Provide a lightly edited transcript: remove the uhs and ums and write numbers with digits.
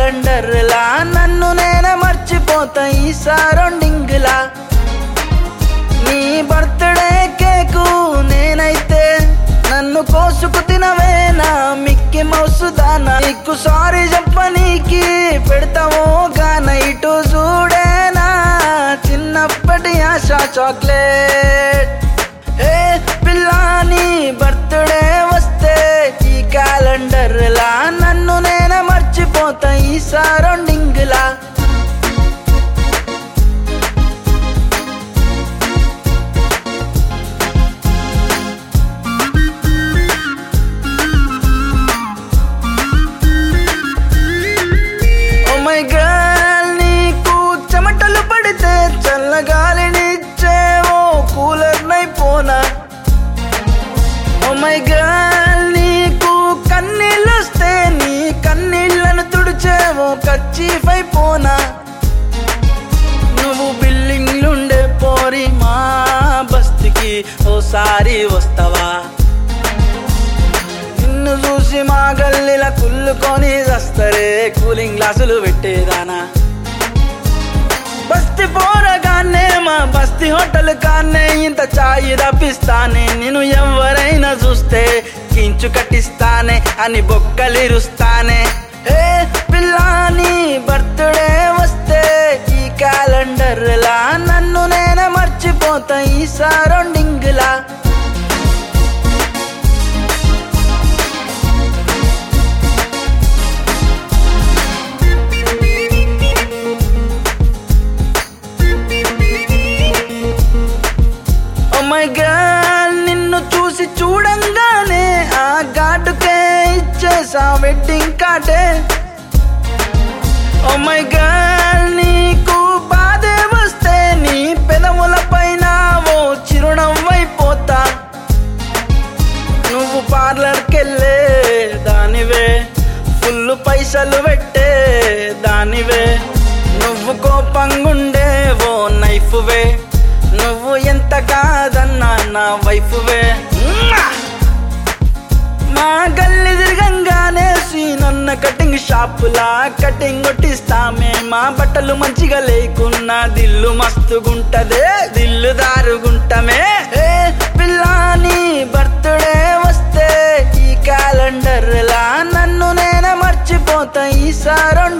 Calendar లా నన్ను నేనే మర్చిపోతా ఈ సరౌండింగ్ లా. నీ బర్త్డే కేకు నేనైతే నన్ను కోసుకు తినవేనా మిక్కీ మౌస్ దానా. నీకు సారీ చెప్పనీకి పెడతావో గాన ఇటు చూడేనా చిన్నప్పటి ఆశ చాక్లెట్. ఏ పిల్లాని బర్త్డే వస్తే ఈ క్యాలెండర్ లా నన్ను నేనే మర్చిపోతా ఈ సరౌండింగ్ లా. నీకు చెమటలు పడితే చల్లగాలినిచ్చేవో కూలర్ నైపోనా. ఓ మై గర్ల్ నీకు కన్నీళ్ళు వస్తే నీ కన్నీళ్లను తుడిచేవో కర్చీఫ్ అయిపోనా. నువ్వు బిల్డింగ్లుండే పోరి మా బస్తికి ఓసారి వస్తావా. నిన్ను చూసి మా గల్లీల కుళ్ళుకొని వస్తరే కూలింగ్ గ్లాసులు పెట్టేదానా. బస్తీ పోరగానే మా బస్తీ హోటల్ కానే ఇంత చాయి రప్పిస్తానే. నేను ఎవరైనా చూస్తే కించు కట్టిస్తానే అని బొక్కలిరుస్తానే. ఏ పిల్లాని బర్త్డే వస్తే ఈ క్యాలెండర్ లా నన్ను నేనే మర్చిపోతా ఈ సరౌండింగ్ లా. మై గర్ల్ నిన్ను చూసి చూడంగానే ఆ గాటుకే ఇచ్చేసా వెడ్డింగ్ కార్డే. ఓ మై గర్ల్ నీకు బాధే వస్తే నీ పెదవుల పైన ఓ చిరునవ్వైపోతా. నువ్వు పార్లర్కెళ్ళే దానివే ఫుల్ పైసలు పెట్టే దానివే. నువ్వు కోపంగుండే ఓ నైఫ్వే నువ్వు ఎంత కాదన్నా నా వైఫ్వే. మా గల్లి తిరగంగానే సీనన్న కటింగ్ షాపులా కటింగ్ కొట్టిస్తామే. మా బట్టలు మంచిగా లేకున్నా దిల్లు మస్తుగుంటదే దిల్లు దారుగుంటమే. ఏ పిల్లాని బర్త్డే వస్తే ఈ క్యాలెండర్ లా నన్ను నేనే మర్చిపోతా ఈ సరౌండింగ్